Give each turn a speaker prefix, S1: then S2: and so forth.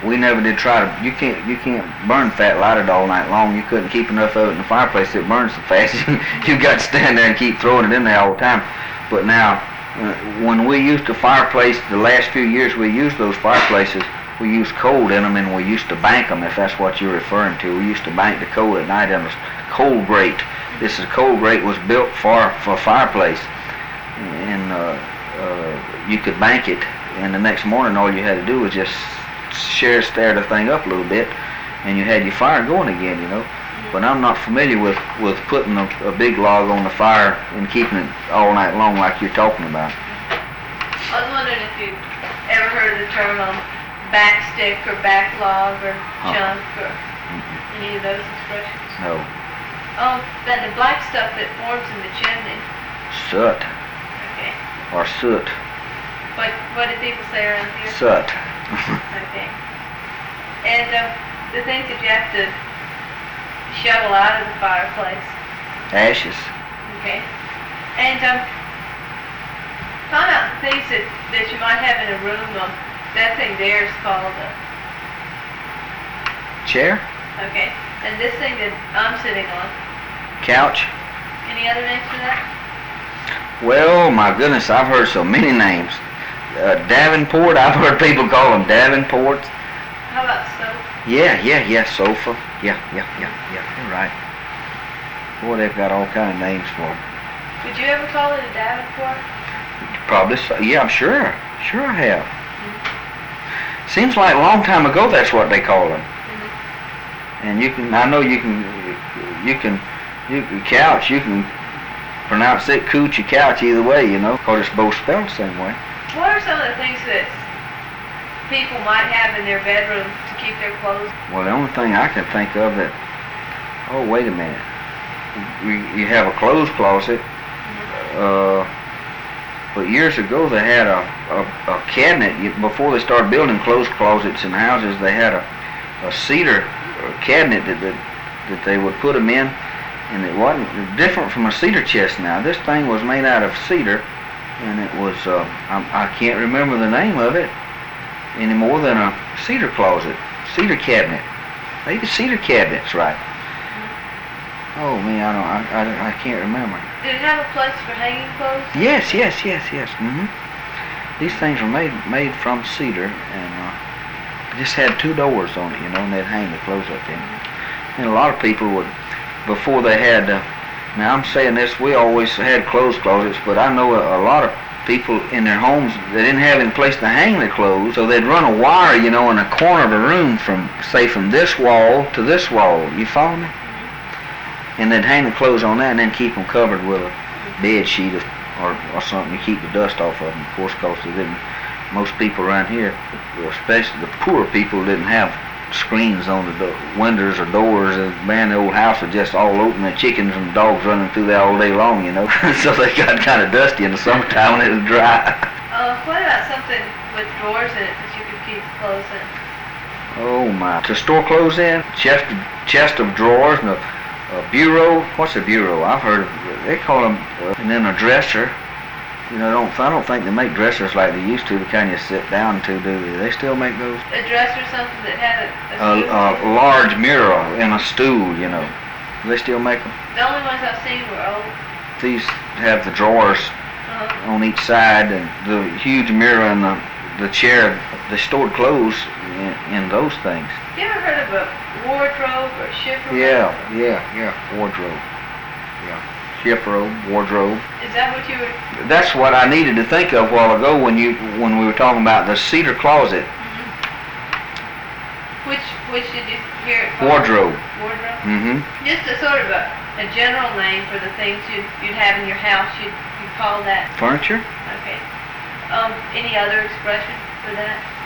S1: we never did try to. You can't burn fat lighted all night long. You couldn't keep enough of it in the fireplace. It burns so fast. You got to stand there and keep throwing it in there all the time. But now, when we used the fireplace, the last few years we used those fireplaces. We used coal in them, and we used to bank them, if that's what you're referring to. We used to bank the coal at night in a coal grate. This is coal grate was built for fireplace, and you could bank it, and the next morning all you had to do was just stir the thing up a little bit, and you had your fire going again, you know. But I'm not familiar with putting a big log on the fire and keeping it all night long like you're talking about.
S2: I was wondering if you ever heard the term backstick or backlog or chunk or any of those expressions?
S1: No.
S2: Oh, then the black stuff that forms in the chimney.
S1: Soot.
S2: Okay.
S1: Or soot.
S2: What do people say around here?
S1: Soot.
S2: Okay. And the things that you have to shovel out of the fireplace.
S1: Ashes.
S2: Okay. And find out things that you might have in a room. That thing there is called a
S1: chair.
S2: Okay. And this thing that I'm sitting on.
S1: Couch.
S2: Any other names for that?
S1: Well, my goodness, I've heard so many names. Davenport, I've heard people call them Davenports.
S2: How about sofa?
S1: Yeah, sofa. Yeah, you're right. Boy, they've got all kind of names for them.
S2: Would you ever call it a Davenport?
S1: Probably so. Yeah, I'm sure. Sure I have. Seems like a long time ago that's what they call them. And couch, you can pronounce it coochie couch either way, you know, because it's both spelled the same way.
S2: What are some of the things that people might have in their bedroom to keep their clothes?
S1: Well, the only thing I can think of that, oh, wait a minute. You have a clothes closet. But years ago they had a cabinet. Before they started building clothes closets in houses, they had a cedar cabinet that they would put them in, and it wasn't different from a cedar chest now. This thing was made out of cedar, and it was, I can't remember the name of it any more than a cedar closet, cedar cabinet. Maybe cedar cabinets, right? Oh man, I can't remember.
S2: Did it have a place for hanging clothes?
S1: Yes. These things were made from cedar, and just had two doors on it, you know, and they'd hang the clothes up in. And a lot of people would, before they had, now I'm saying this, we always had clothes closets, but I know a lot of people in their homes, they didn't have any place to hang their clothes, so they'd run a wire, you know, in a corner of a room from this wall to this wall. You follow me? And they'd hang the clothes on that and then keep them covered with a bed sheet or something to keep the dust off of them, of course, because they didn't. Most people around here, especially the poor people, didn't have screens on the windows or doors. Man, the old house was just all open, and chickens and dogs running through there all day long, you know. So they got kind of dusty in the summertime when it was dry.
S2: What about something with drawers in it that you could keep clothes in?
S1: Oh my! To store clothes in, chest of drawers and a bureau. What's a bureau? I've heard of. They call them, and then a dresser. You know, I don't think they make dressers like they used to, the kind you sit down to, do they? They still make those?
S2: A dresser, something that had
S1: a large mirror and a stool, you know. Do they still make them?
S2: The only ones I've seen were old.
S1: These have the drawers on each side and the huge mirror and the chair. They stored clothes in those things.
S2: You ever heard of a wardrobe or shipper?
S1: Yeah, wardrobe. Yeah. Shipper, wardrobe.
S2: Is that what you were?
S1: That's what I needed to think of a while ago when we were talking about the cedar closet.
S2: Which did you hear it called?
S1: Wardrobe.
S2: Wardrobe. Just a sort of a general name for the things you'd have in your house. You'd call that
S1: furniture.
S2: Okay. Any other expression for that?